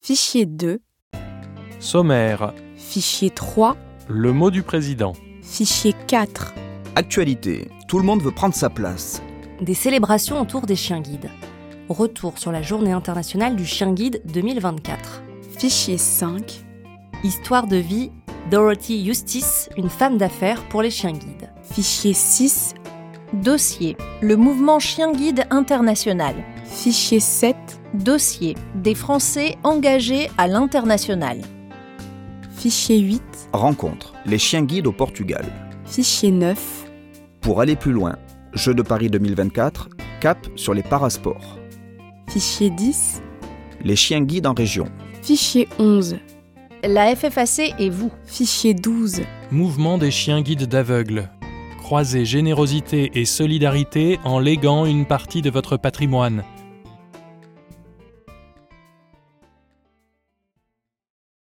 Fichier 2, Sommaire. fichier 3, Le mot du président. fichier 4, Actualité. Tout le monde veut prendre sa place. Des célébrations autour des chiens guides. Retour sur la journée internationale du chien guide 2024. fichier 5, Histoire de vie, Dorothy Eustace, une femme d'affaires pour les chiens guides. fichier 6, Dossier, le mouvement chien guide international. fichier 7, Dossier, des Français engagés à l'international. fichier 8, Rencontre. Les chiens guides au Portugal. fichier 9, Pour aller plus loin, Jeux de Paris 2024, cap sur les parasports. fichier 10, Les chiens guides en région. fichier 11, La FFAC et vous. fichier 12, Mouvement des chiens guides d'aveugles. Croisez générosité et solidarité en léguant une partie de votre patrimoine.